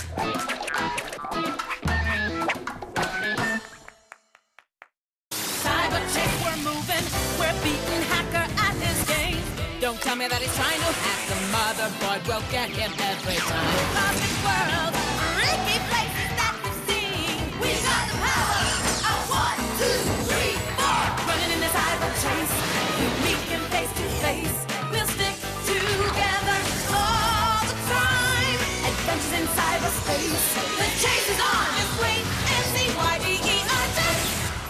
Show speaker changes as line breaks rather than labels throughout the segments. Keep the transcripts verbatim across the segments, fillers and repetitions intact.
Cyber Chase, we're moving. We're beating Hacker at his game. Don't tell me that he's trying to hack the motherboard. We'll get him every time. Cosmic world, freaky places that we've seen. We got the power of one, two, three, four. Running in the Cyber Chase, we meet him face to face. We'll stick together all the time. Adventures in cyberspace. The chase is on. Just wait and see why we are just.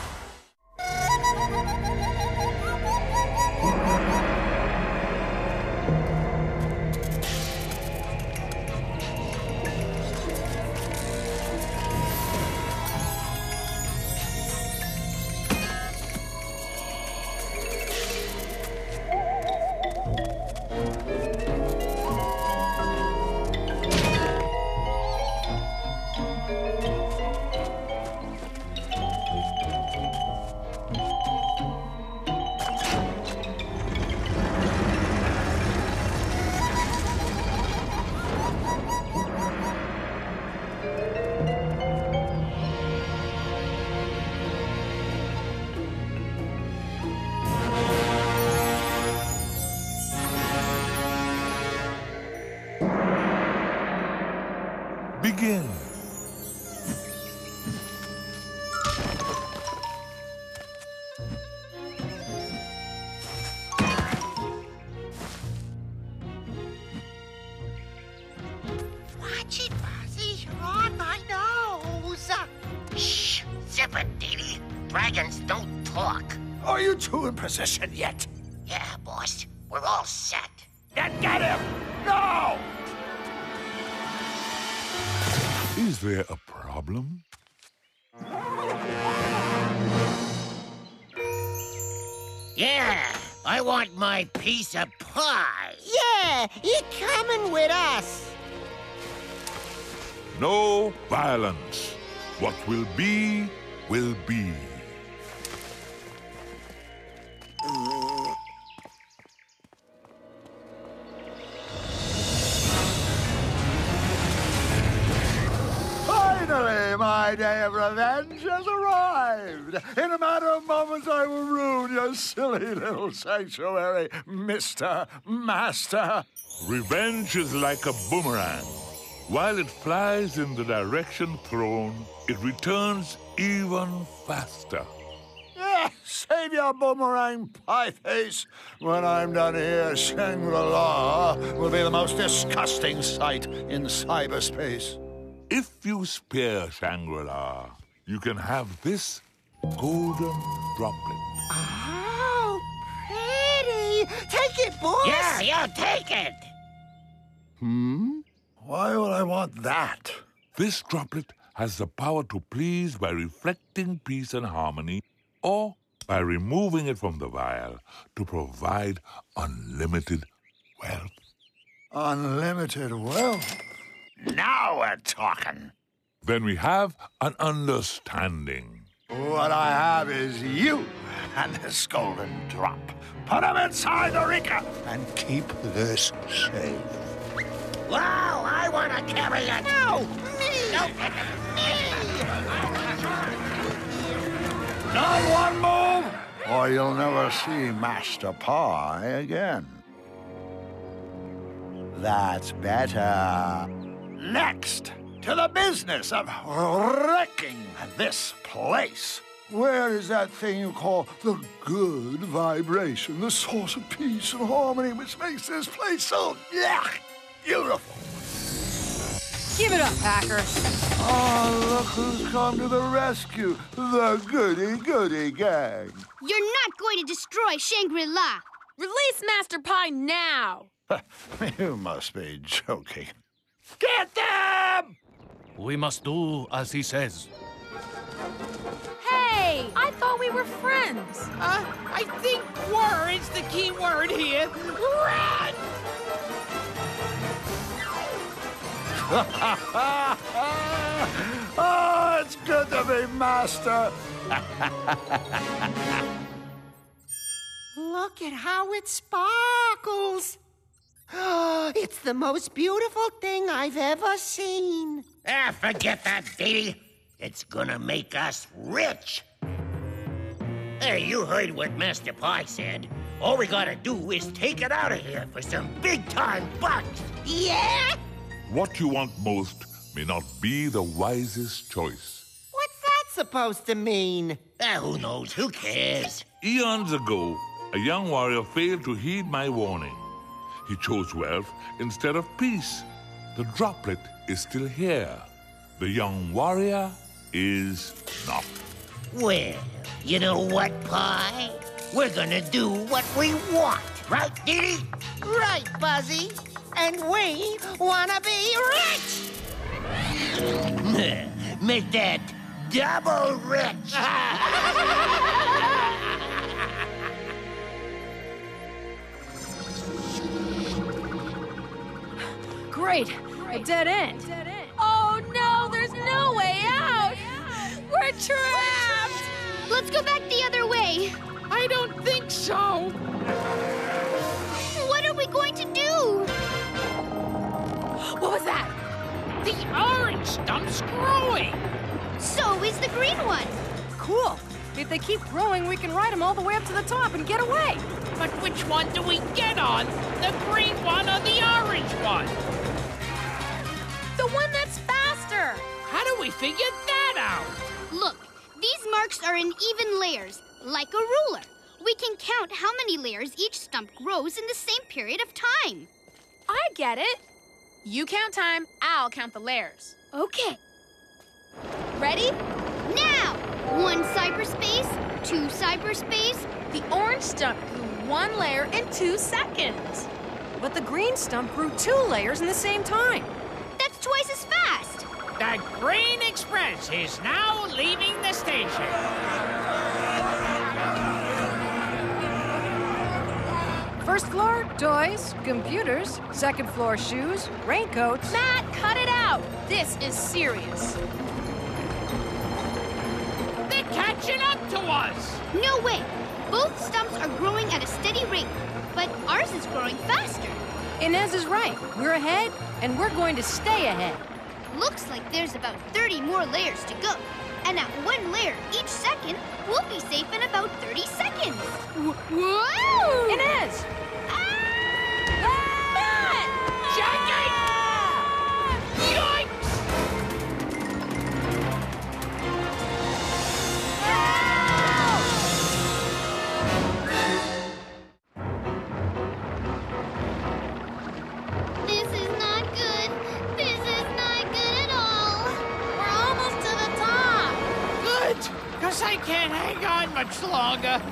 Begin.
Watch it, Fozzie. You're on my nose. Shh. Zip it, Dee Dee. Dragons don't talk.
Are you two in position yet?
Yeah, boss. We're all set.
Then get him! No!
Is there a problem?
Yeah, I want my piece of pie.
Yeah, you're coming with us.
No violence. What will be, will be.
Finally, my day of revenge has arrived. In a matter of moments, I will ruin your silly little sanctuary, Mister Master.
Revenge is like a boomerang. While it flies in the direction thrown, it returns even faster.
Yeah, save your boomerang, pie face. When I'm done here, Shangri-La will be the most disgusting sight in cyberspace.
If you spare Shangri-La, you can have this golden droplet.
Oh, pretty. Take it, boss.
Yeah, yeah, take it.
Hmm? Why would I want that?
This droplet has the power to please by reflecting peace and harmony, or by removing it from the vial to provide unlimited wealth.
Unlimited wealth? Now we're talking.
Then we have an understanding.
What I have is you and this golden drop. Put him inside the Rika and keep this safe.
Wow, I want to carry it.
No, me.
No, me.
Not one move, or you'll never see Master Pie again. That's better. Next, to the business of wrecking this place. Where is that thing you call the good vibration, the source of peace and harmony which makes this place so yeah, beautiful?
Give it up, Hacker.
Oh, look who's come to the rescue, the goody-goody gang.
You're not going to destroy Shangri-La.
Release Master Pie now.
You must be joking. Get them!
We must do as he says.
Hey, I thought we were friends.
Uh, I think "were" is the key word here. Run!
Oh, it's good to be master.
Look at how it sparkles. It's the most beautiful thing I've ever seen.
Ah, forget that, Dee. It's gonna make us rich. Hey, you heard what Master Pie said. All we gotta do is take it out of here for some big-time bucks.
Yeah?
What you want most may not be the wisest choice.
What's that supposed to mean?
Ah, who knows? Who cares?
Eons ago, a young warrior failed to heed my warning. He chose wealth instead of peace. The droplet is still here. The young warrior is not.
Well, you know what, Pie? We're gonna do what we want, right, Dee?
Right, Buzzy. And we wanna be rich!
Make that double rich!
Great, a dead end.
Oh no, there's no way out! We're trapped!
Let's go back the other way.
I don't think so.
What are we going to do?
What was that? The orange stump's growing.
So is the green one.
Cool. If they keep growing, we can ride them all the way up to the top and get away.
But which one do we get on? The green one or the orange one?
The one that's faster.
How do we figure that out?
Look, these marks are in even layers, like a ruler. We can count how many layers each stump grows in the same period of time.
I get it. You count time, I'll count the layers.
Okay.
Ready?
Now! One cyberspace, two cyberspace.
The orange stump grew one layer in two seconds. But the green stump grew two layers in the same time.
That's twice as fast.
The Green Express is now leaving the station.
First floor, toys, computers. Second floor, shoes, raincoats. Matt, cut it out. This is serious.
They're catching up to us.
No way. Both stumps are growing at a steady rate, but ours is growing faster.
Inez is right. We're ahead, and we're going to stay ahead.
Looks like there's about thirty more layers to go. And at one layer each second, we'll be safe in about thirty seconds. Whoa!
Inez!
Matt! Jackie! Yoinks!
This is not good. This is not good at all. We're almost to the top.
Good, because I can't hang on much longer.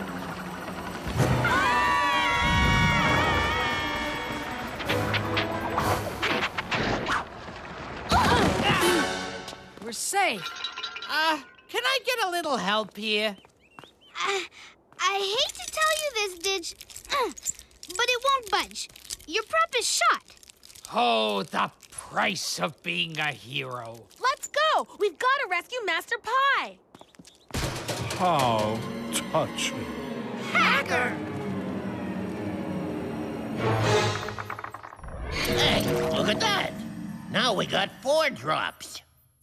We're safe.
Uh, can I get a little help here?
Uh, I hate to tell you this, Didge, uh, but it won't budge. Your prop is shot.
Oh, the price of being a hero.
Let's go. We've got to rescue Master Pie.
How touching.
Hacker!
Hey, look at that. Now we got four drops.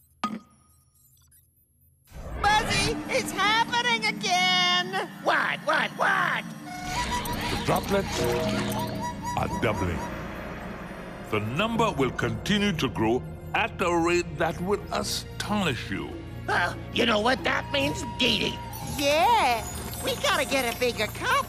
Buzzy, it's happening again!
What, what, what?
The droplets are doubling. The number will continue to grow at a rate that will astonish you.
Well, you know what that means, Dee Dee?
Yeah, we gotta get a bigger cup.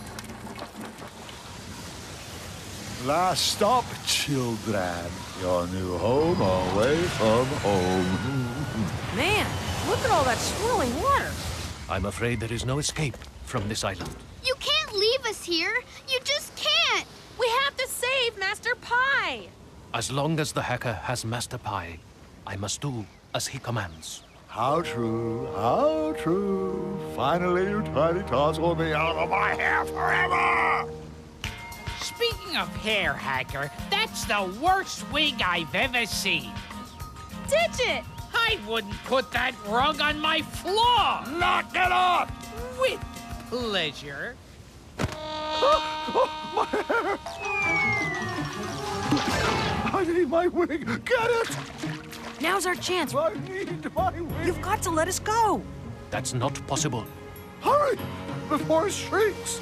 Last stop, children. Your new home away from home.
Man, look at all that swirling water.
I'm afraid there is no escape from this island.
You can't leave us here. You just can't.
We have to save Master Pie.
As long as the hacker has Master Pie, I must do as he commands.
How true, how true. Finally, you tiny tots will be out of my hair forever.
Speaking of hair, Hacker, that's the worst wig I've ever seen.
Ditch it.
I wouldn't put that rug on my floor.
Knock it off!
With pleasure.
Oh, my hair! need my wing. Get it!
Now's our chance.
I need my wing.
You've got to let us go.
That's not possible.
Hurry, before it shrinks.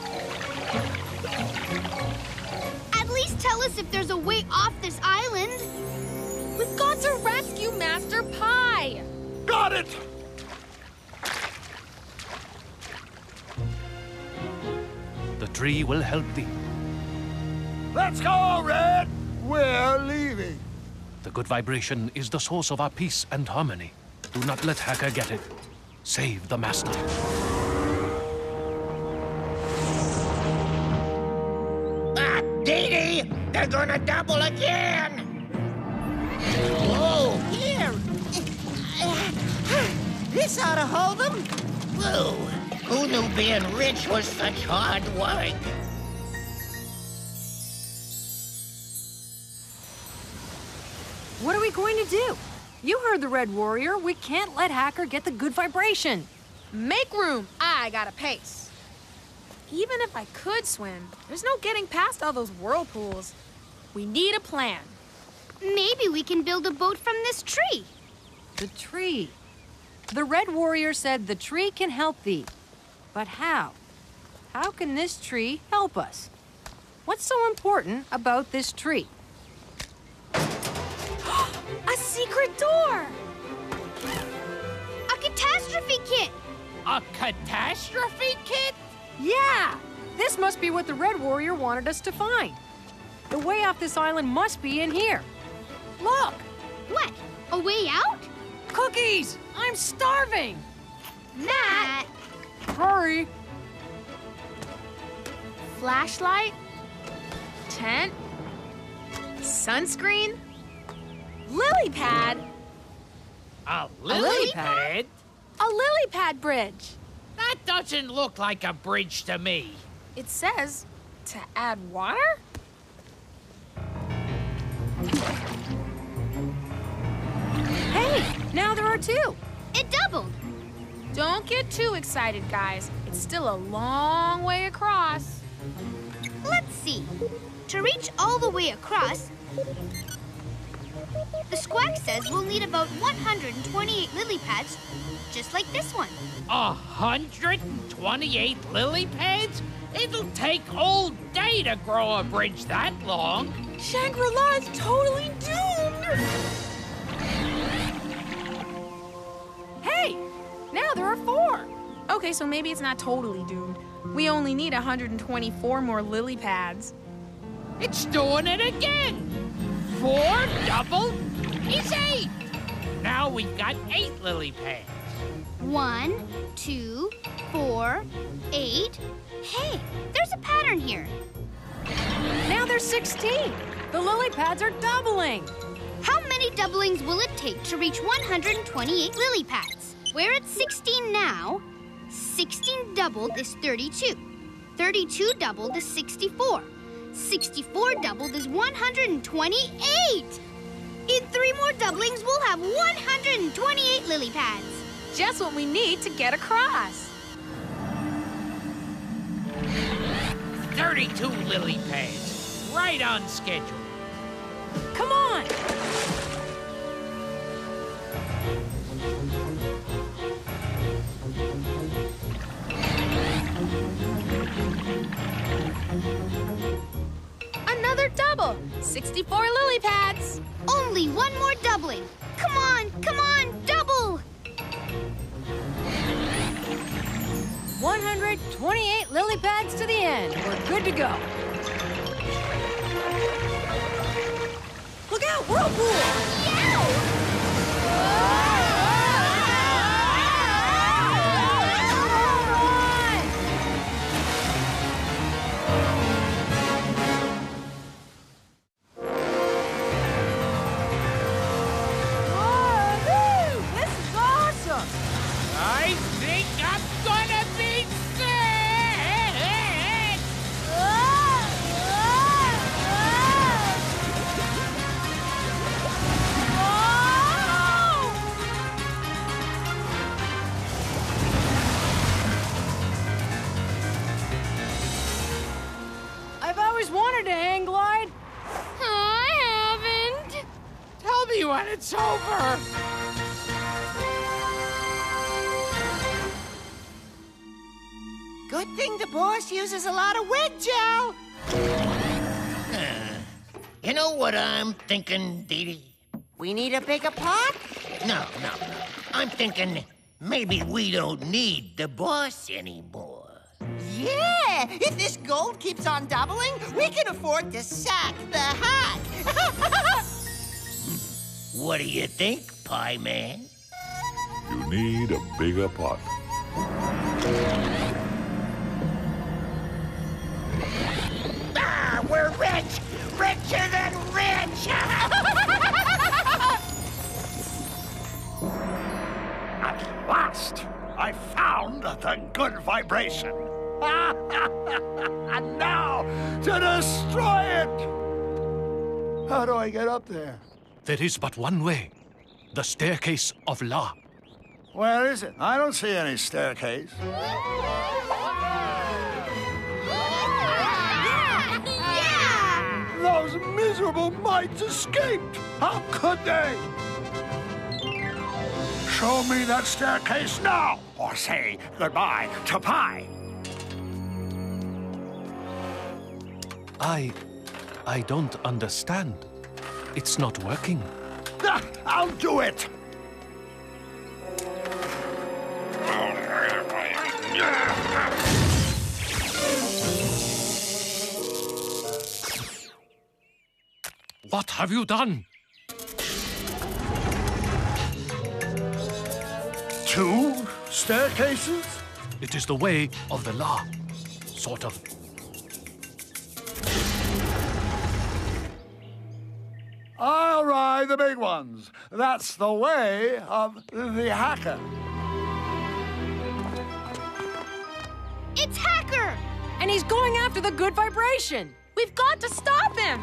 At least tell us if there's a way off this island.
We've got to rescue Master Pie.
Got it!
The tree will help thee.
Let's go, Red! We're leaving.
The good vibration is the source of our peace and harmony. Do not let Hacker get it. Save the Master.
Ah, Dee Dee! They're gonna double again! Whoa!
Here! This ought to hold them.
Whoa! Who knew being rich was such hard work?
What are we going to do? You heard the Red Warrior. We can't let Hacker get the good vibration.
Make room. I got a pace. Even if I could swim, there's no getting past all those whirlpools. We need a plan.
Maybe we can build a boat from this tree.
The tree. The Red Warrior said the tree can help thee. But how? How can this tree help us? What's so important about this tree?
A secret door!
A catastrophe kit!
A catastrophe kit?
Yeah! This must be what the Red Warrior wanted us to find. The way off this island must be in here. Look!
What? A way out?
Cookies! I'm starving!
Matt!
Hurry!
Flashlight? Tent? Sunscreen? Lily pad?
A
lily
lily
pad?
pad?
A lily pad bridge.
That doesn't look like a bridge to me.
It says to add water?
Hey! Now there are two!
It doubled!
Don't get too excited, guys. It's still a long way across.
Let's see. To reach all the way across, the Squawk says we'll need about one hundred twenty-eight lily pads, just like this one.
A hundred and twenty-eight lily pads? It'll take all day to grow a bridge that long.
Shangri-La is totally doomed!
Hey! Now there are four!
Okay, so maybe it's not totally doomed. We only need one hundred twenty-four more lily pads.
It's doing it again. Four double is eight. Now we've got eight lily pads.
One, two, four, eight. Hey, there's a pattern here.
Now there's sixteen! The lily pads are doubling!
How many doublings will it take to reach one hundred twenty-eight lily pads? We're at sixteen now. sixteen doubled is thirty-two. thirty-two doubled is sixty-four. sixty-four doubled is one hundred twenty-eight. In three more doublings, we'll have one hundred twenty-eight lily pads.
Just what we need to get across.
thirty-two lily pads. Right on schedule.
Come on!
Another double. sixty-four lily pads.
Only one more doubling. Come on, come on, double!
one hundred twenty-eight lily pads to the end. We're good to go. Look out, whirlpool! Whoa, this is awesome!
I think I'm gonna be sick! on, it's over!
Good thing the boss uses a lot of wig gel.
You know what I'm thinking, Dee Dee?
We need a bigger pot?
No, no, no. I'm thinking maybe we don't need the boss anymore.
Yeah, if this gold keeps on doubling, we can afford to sack the hack.
What do you think, Pie Man?
You need a bigger pot.
Ah, we're rich! Richer than rich!
At last, I found the good vibration. And now, to destroy it! How do I get up there?
There is but one way. The staircase of La.
Where is it? I don't see any staircase. Those miserable mites escaped! How could they? Show me that staircase now, or say goodbye to Pie.
I... I don't understand. It's not working.
Ah, I'll do it!
What have you done?
Two staircases?
It is the way of the law. Sort of.
I'll ride the big ones. That's the way of the hacker.
It's Hacker!
And he's going after the good vibration.
We've got to stop him!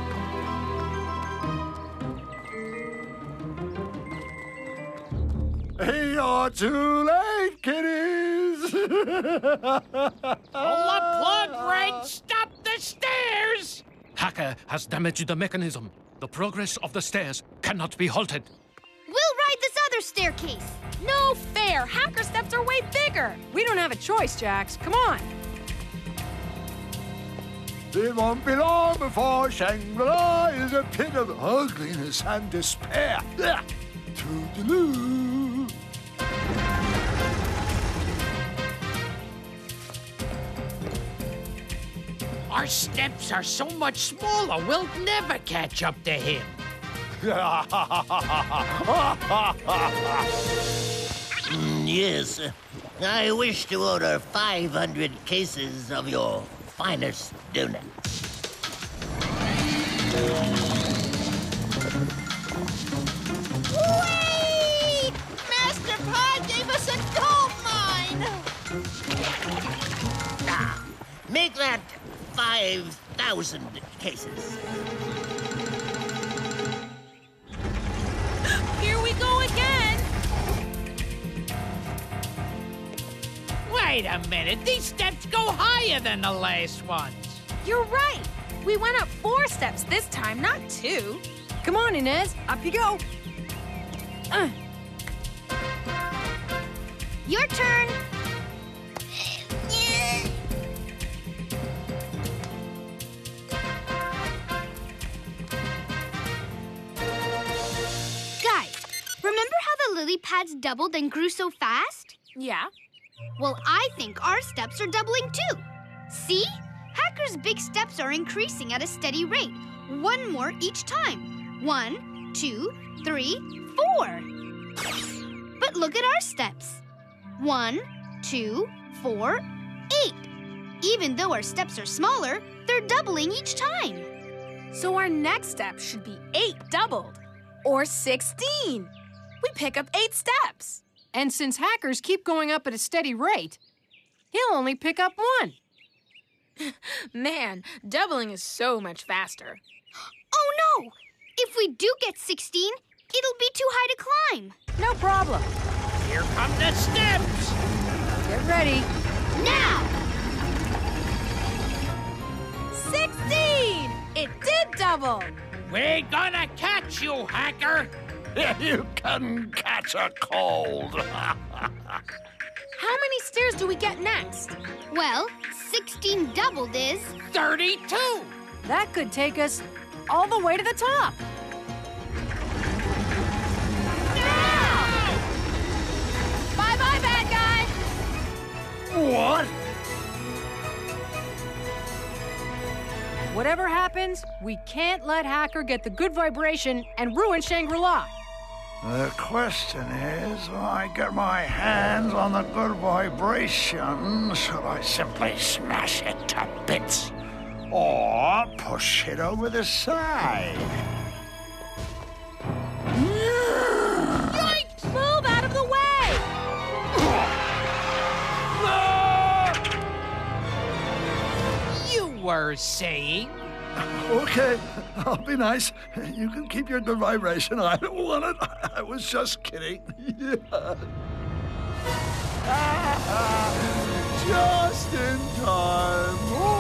You're too late, kiddies!
Pull the plug, Red! Stop the stairs!
Hacker has damaged the mechanism. The progress of the stairs cannot be halted.
We'll ride this other staircase.
No fair! Hacker steps are way bigger!
We don't have a choice, Jax. Come on.
It won't be long before Shangri-La is a pit of ugliness and despair. Toodaloo.
Our steps are so much smaller, we'll never catch up to him.
Mm, yes, I wish to order five hundred cases of your finest donuts.
Whee! Master Pie gave us a gold mine!
Ah, make that five thousand cases.
Here we go again!
Wait a minute, these steps go higher than the last ones.
You're right. We went up four steps this time, not two.
Come on, Inez. Up you go. Uh.
Your turn. Guys, remember how the lily pads doubled and grew so fast?
Yeah.
Well, I think our steps are doubling too. See? Hacker's big steps are increasing at a steady rate. One more each time. One, two, three, four. But look at our steps. One, two, four, eight. Even though our steps are smaller, they're doubling each time.
So our next step should be eight doubled. Or sixteen. We pick up eight steps.
And since hackers keep going up at a steady rate, he'll only pick up one.
Man, doubling is so much faster.
Oh no! If we do get sixteen, it'll be too high to climb.
No problem.
Here come the steps.
Get ready.
Now!
sixteen! It did double!
We're gonna catch you, Hacker.
You can catch a cold.
How many stairs do we get next?
Well, sixteen doubled is...
thirty-two!
That could take us all the way to the top.
Bye-bye, bad guy!
What?
Whatever happens, we can't let Hacker get the good vibration and ruin Shangri-La.
The question is, when I get my hands on the good vibration, should I simply smash it to bits? Or push it over the side?
Yikes! Move out of the way!
You were saying?
Okay, I'll be nice. You can keep your good vibration. I don't want it. I was just kidding. Yeah. Just in time.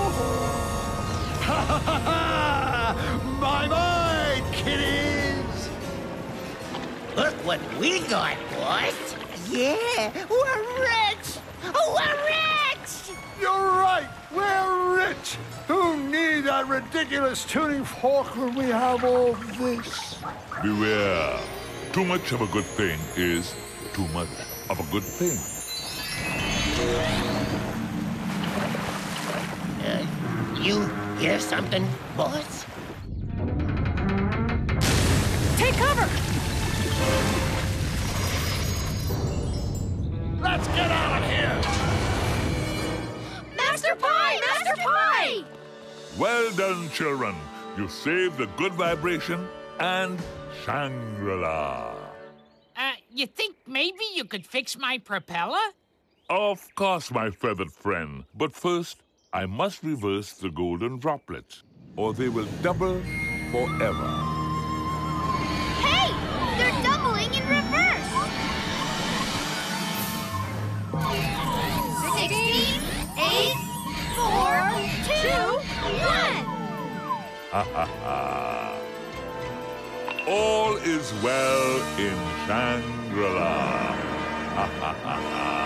Bye-bye, kiddies.
Look what we got, boss.
Yeah, we're rich! We're rich!
You're right. We're rich. Who need that ridiculous tuning fork when we have all this?
Beware. Too much of a good thing is too much of a good thing.
Uh, you hear something, boss?
Take cover!
Let's get out of here!
Master Pie! Master Pie!
Well done, children. You saved the good vibration and Shangri-La.
Uh, you think maybe you could fix my propeller?
Of course, my feathered friend. But first, I must reverse the golden droplets, or they will double forever.
Hey! They're doubling in reverse! Sixteen, eight, four, two, one!
Ha ha ha. All is well in Shangri-La. Ha ha ha ha.